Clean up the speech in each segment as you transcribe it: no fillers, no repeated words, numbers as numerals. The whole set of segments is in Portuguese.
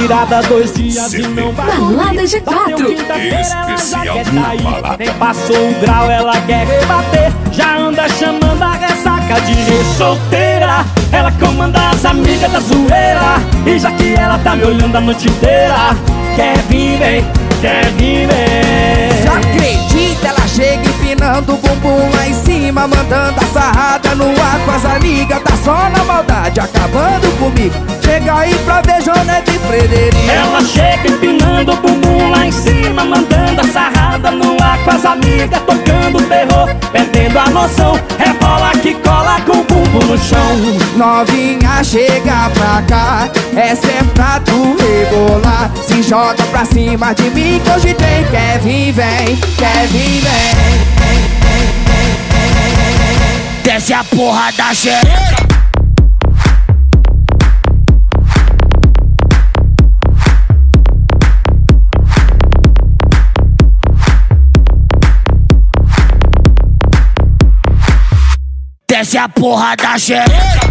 virada 2 dias e não vai Balada G4 especial na balada. nem passou o grau, ela quer rebater. Já anda chamando a ressaca de solteira. Ela comanda as amigas da zoeira. E já que ela tá me olhando a noite inteira, quer vir, vem, quer vir, vem. Se acredita, ela chega empinando o bumbum lá em cima, mandando a sarrada no ar com as amigas. Tá só na maldade, acabando comigo. Chega aí pra ver Jonete e Frederico. Ela chega empinando o bumbum lá em cima, mandando a sarrada no ar com as amigas, tocando terror, perdendo a noção. Rebola que cola com o bumbum no chão. Novinha, chega pra cá, essa é pra tu rebolar. Se joga pra cima de mim que hoje tem. Quer vir, vem, quer vir, vem. Desce a porra da xereca. Desce a porra da xereca.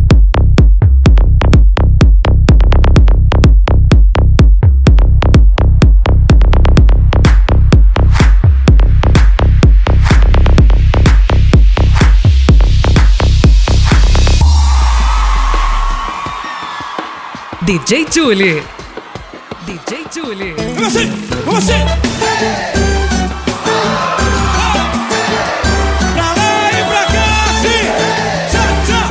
DJ Julie. DJ Julie. Você! Pra lá e pra cá, sim! Tchá,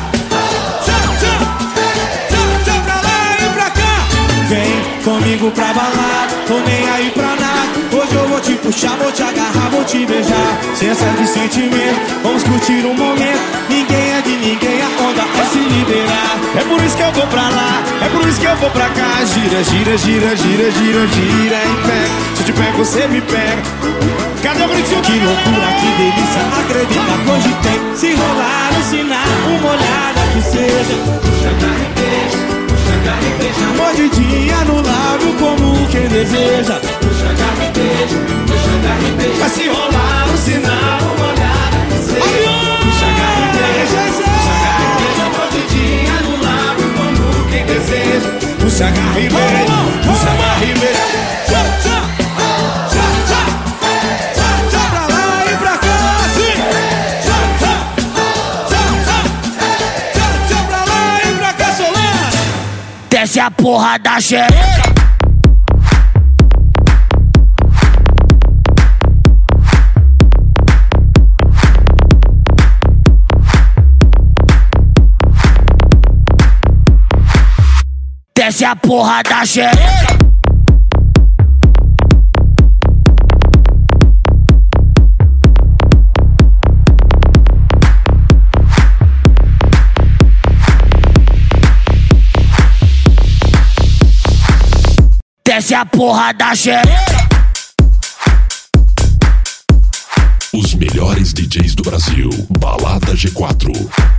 pra lá e pra cá! Vem comigo pra balada, tô nem aí pra nada. Hoje eu vou te puxar, vou te agarrar, vou te beijar. Sensa de sentimento, vamos curtir um momento. Ninguém é de ninguém, a onda é se liberar. É por isso que eu vou pra lá, é por isso que eu vou pra cá. Gira, gira, gira, gira, gira, gira em pé. Se eu te pego, você me pega. Cadê o gritinho? Que loucura, que delícia, acredita que hoje tem. Se rolar, ensinar uma olhada que seja. Puxa, agarra e beija, puxa, agarra e beija. Mordidinha no lábio como quem deseja. Puxa, agarra e beija, puxa, agarra e beija. Mas se rolar, ensinar uma olhada que seja. Puxa, agarra e beija, puxa, agarra e beija. Mordidinha no lábio como quem deseja. Puxa, agarra e beija, puxa, agarra e beija. Desce a porra da xereca. Desce a porra da xereca. Desce a porra da xereca. Os melhores DJs do Brasil. Balada G4.